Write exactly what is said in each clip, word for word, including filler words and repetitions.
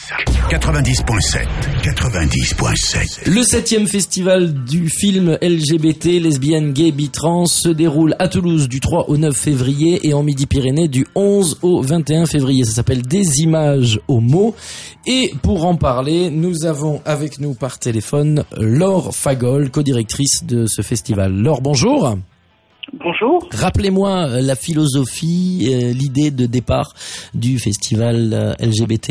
quatre-vingt-dix point sept. quatre-vingt-dix point sept. Le septième festival du film L G B T, lesbiennes, gays, bi-trans se déroule à Toulouse du trois au neuf février et en Midi-Pyrénées du onze au vingt et un février. Ça s'appelle Des images aux mots. Et pour en parler, nous avons avec nous par téléphone Laure Fagol, co-directrice de ce festival. Laure, bonjour. Bonjour. Rappelez-moi la philosophie, euh, l'idée de départ du festival euh, L G B T.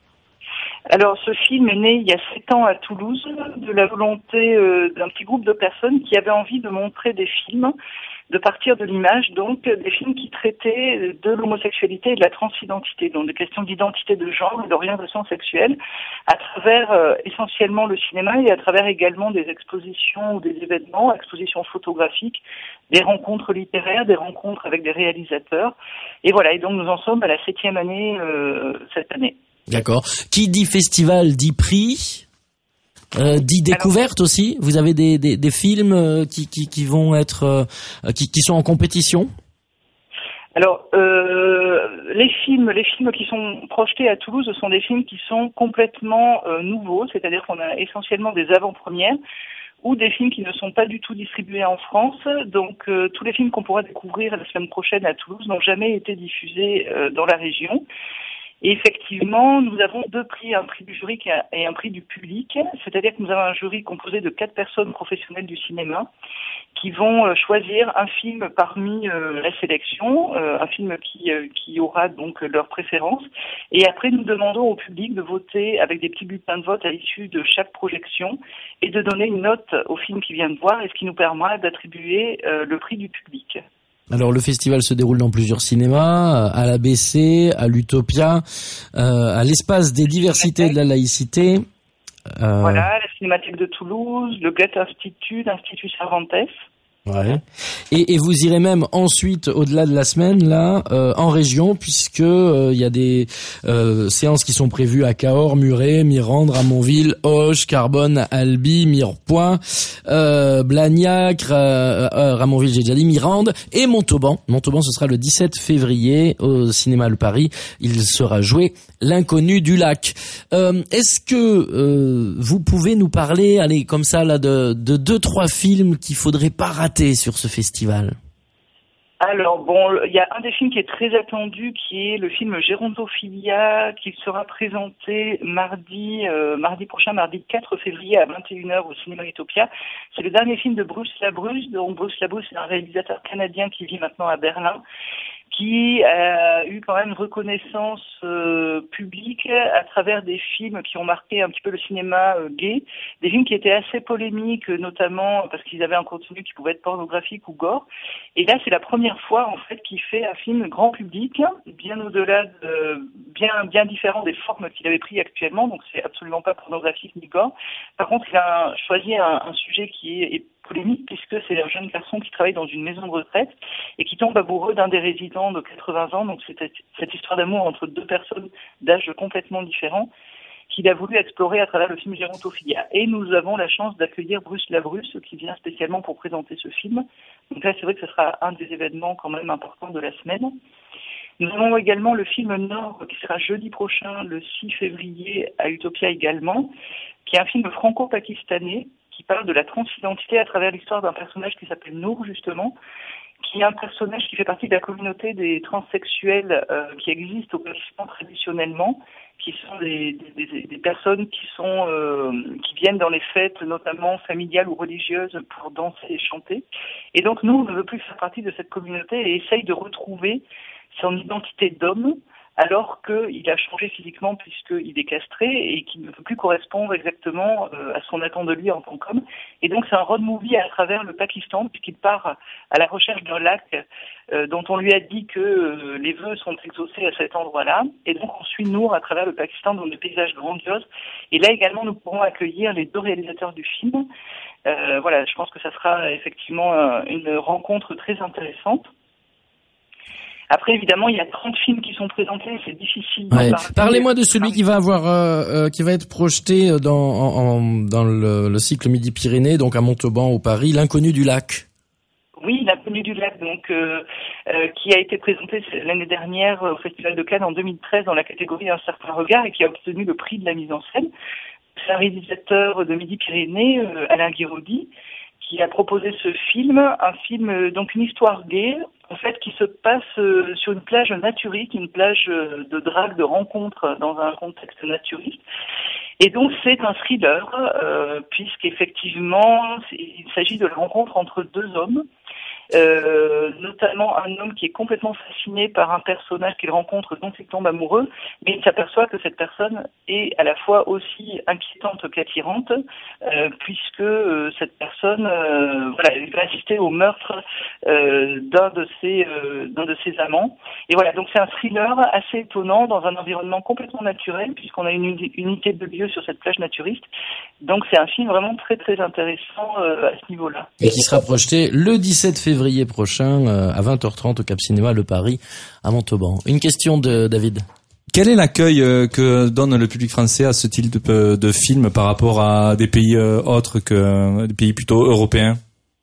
Alors, ce film est né il y a sept ans à Toulouse, de la volonté euh, d'un petit groupe de personnes qui avaient envie de montrer des films, de partir de l'image, donc des films qui traitaient de l'homosexualité et de la transidentité, donc des questions d'identité de genre et d'orientation sexuelle, à travers euh, essentiellement le cinéma et à travers également des expositions ou des événements, expositions photographiques, des rencontres littéraires, des rencontres avec des réalisateurs. Et voilà, et donc nous en sommes à la septième année euh, cette année. D'accord. Qui dit festival dit prix, euh, dit découverte Alors, aussi. Vous avez des, des, des films euh, qui, qui, qui vont être, euh, qui, qui sont en compétition. Alors, euh, les films, les films qui sont projetés à Toulouse, ce sont des films qui sont complètement euh, nouveaux, c'est-à-dire qu'on a essentiellement des avant-premières ou des films qui ne sont pas du tout distribués en France. Donc, euh, tous les films qu'on pourra découvrir la semaine prochaine à Toulouse n'ont jamais été diffusés euh, dans la région. Et effectivement, nous avons deux prix, un prix du jury et un prix du public. C'est-à-dire que nous avons un jury composé de quatre personnes professionnelles du cinéma qui vont choisir un film parmi euh, la sélection, euh, un film qui, euh, qui aura donc leur préférence. Et après, nous demandons au public de voter avec des petits bulletins de vote à l'issue de chaque projection et de donner une note au film qu'ils viennent voir, et ce qui nous permet d'attribuer euh, le prix du public. Alors le festival se déroule dans plusieurs cinémas, à l'A B C, à l'Utopia, euh, à l'Espace des diversités et de la laïcité. Euh... Voilà, la Cinémathèque de Toulouse, le Goethe Institut, l'Institut Cervantes. Ouais. Et, et vous irez même ensuite, au-delà de la semaine, là, euh, en région, puisque il euh, y a des euh, séances qui sont prévues à Cahors, Muret, Mirande, Ramonville, Auch, Carbone, Albi, Mirepoix, euh, Blagnac, euh, euh, Ramonville, j'ai déjà dit, Mirande, et Montauban. Montauban, ce sera le dix-sept février au Cinéma Le Paris. Il sera joué L'inconnu du lac. Euh, est-ce que euh, vous pouvez nous parler, allez, comme ça, là, de, de deux, trois films qu'il faudrait pas rater sur ce festival? Alors bon, il y a un des films qui est très attendu, qui est le film Gérontophilia, qui sera présenté mardi, euh, mardi prochain, mardi quatre février à vingt et une heures au cinéma Utopia. C'est le dernier film de Bruce LaBruce. Donc Bruce LaBruce, c'est un réalisateur canadien qui vit maintenant à Berlin, qui a eu quand même une reconnaissance euh, publique à travers des films qui ont marqué un petit peu le cinéma euh, gay, des films qui étaient assez polémiques, notamment parce qu'ils avaient un contenu qui pouvait être pornographique ou gore. Et là, c'est la première fois en fait qu'il fait un film grand public, bien au-delà de, bien bien différent des formes qu'il avait pris actuellement. Donc c'est absolument pas pornographique ni gore. Par contre, il a choisi un, un sujet qui est, est polémique, puisque c'est un jeune garçon qui travaille dans une maison de retraite et qui tombe amoureux d'un des résidents de quatre-vingts ans. Donc c'est cette histoire d'amour entre deux personnes d'âge complètement différents qu'il a voulu explorer à travers le film Gérontophilia. Et nous avons la chance d'accueillir Bruce LaBruce qui vient spécialement pour présenter ce film. Donc là, c'est vrai que ce sera un des événements quand même importants de la semaine. Nous avons également le film Nord qui sera jeudi prochain, le six février, à Utopia également, qui est un film franco-pakistanais qui parle de la transidentité à travers l'histoire d'un personnage qui s'appelle Nour, justement, qui est un personnage qui fait partie de la communauté des transsexuels euh, qui existent au Pakistan traditionnellement, qui sont des, des, des personnes qui sont euh, qui viennent dans les fêtes, notamment familiales ou religieuses, pour danser et chanter. Et donc, nous, on ne veut plus faire partie de cette communauté et essaye de retrouver son identité d'homme, alors qu'il a changé physiquement puisqu'il est castré et qu'il ne peut plus correspondre exactement euh, à ce qu'on attend de lui en tant qu'homme. Et donc c'est un road movie à travers le Pakistan, puisqu'il part à la recherche d'un lac euh, dont on lui a dit que euh, les vœux sont exaucés à cet endroit-là. Et donc on suit Nour à travers le Pakistan dans des paysages grandioses. Et là également nous pourrons accueillir les deux réalisateurs du film. Euh, voilà, je pense que ça sera effectivement euh, une rencontre très intéressante. Après, évidemment, il y a trente films qui sont présentés, c'est difficile. Ouais. Parlez-moi de celui qui va avoir, euh, euh, qui va être projeté dans, en, dans le, le cycle Midi-Pyrénées, donc à Montauban, au Paris, L'inconnu du lac. Oui, L'inconnu du lac. Donc donc euh, euh, qui a été présenté l'année dernière au Festival de Cannes en deux mille treize dans la catégorie Un certain regard et qui a obtenu le prix de la mise en scène. C'est un réalisateur de Midi-Pyrénées, euh, Alain Guiraudy, qui a proposé ce film, un film, euh, donc une histoire gay, en fait, qui se passe euh, sur une plage naturiste, une plage euh, de drague, de rencontre dans un contexte naturiste. Et donc c'est un thriller, euh, puisqu'effectivement il s'agit de la rencontre entre deux hommes, euh, notamment un homme qui est complètement fasciné par un personnage qu'il rencontre, dont il tombe amoureux, mais il s'aperçoit que cette personne est à la fois aussi inquiétante qu'attirante, euh, puisque euh, cette personne, euh, voilà, il va assister au meurtre euh, d'un de ses euh, d'un de ses amants. Et voilà, donc c'est un thriller assez étonnant dans un environnement complètement naturel, puisqu'on a une unité de lieu sur cette plage naturiste. Donc c'est un film vraiment très très intéressant euh, à ce niveau-là. Et qui sera projeté le dix-sept février prochain euh, à vingt heures trente au Cap Cinéma Le Paris à Montauban. Une question de David. Quel est l'accueil euh, que donne le public français à ce type de, de film par rapport à des pays euh, autres que euh, des pays plutôt européens?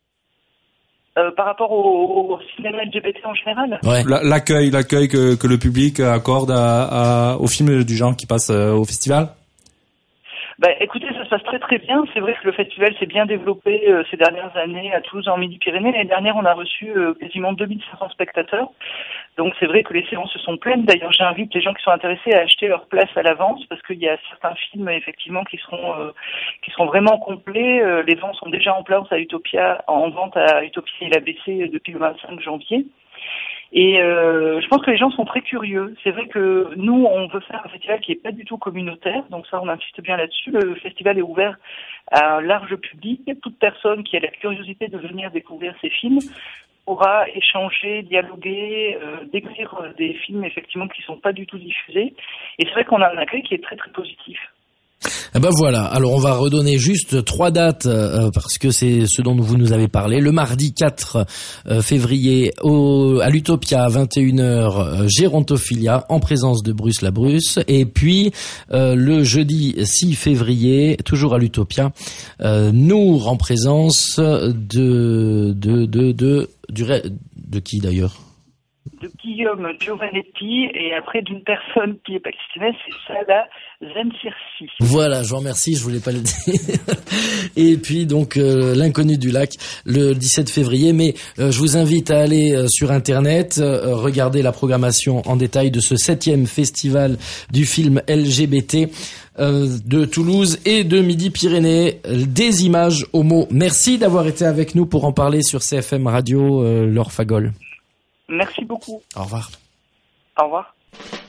Euh, par rapport au, au cinéma L G B T en général? Ouais. L'accueil, l'accueil que, que le public accorde à, à, aux films du genre qui passent euh, au festival? Bah, écoutez, ça se passe très très bien. C'est vrai que le festival s'est bien développé euh, ces dernières années à Toulouse, en Midi-Pyrénées. L'année dernière, on a reçu euh, quasiment deux mille cinq cents spectateurs. Donc c'est vrai que les séances se sont pleines. D'ailleurs, j'invite les gens qui sont intéressés à acheter leur place à l'avance parce qu'il y a certains films effectivement qui seront euh, qui seront vraiment complets. Euh, les ventes sont déjà en place à Utopia, en vente à Utopia et l'A B C depuis le vingt-cinq janvier. Et euh, je pense que les gens sont très curieux. C'est vrai que nous, on veut faire un festival qui est pas du tout communautaire, donc ça, on insiste bien là-dessus. Le festival est ouvert à un large public. Toute personne qui a la curiosité de venir découvrir ces films pourra échanger, dialoguer, euh, découvrir des films effectivement qui sont pas du tout diffusés. Et c'est vrai qu'on a un accueil qui est très très positif. Eh ben voilà, alors on va redonner juste trois dates euh, parce que c'est ce dont vous nous avez parlé. Le mardi quatre février au, à l'Utopia à vingt et une heures, euh, Gérontophilia en présence de Bruce Labrusse. Et puis euh, le jeudi six février, toujours à l'Utopia, euh, Nour en présence de de de de du de qui d'ailleurs? De Guillaume Giovanetti et après d'une personne qui est pakistanaise, c'est Salah Zemsirsi. Voilà, je vous remercie, je voulais pas le dire. Et puis donc euh, l'inconnu du lac le dix-sept février, mais euh, je vous invite à aller euh, sur internet, euh, regarder la programmation en détail de ce septième festival du film L G B T euh, de Toulouse et de Midi-Pyrénées, des images homo. Merci d'avoir été avec nous pour en parler sur C F M Radio, euh, Laure Fagol. Merci beaucoup. Au revoir. Au revoir.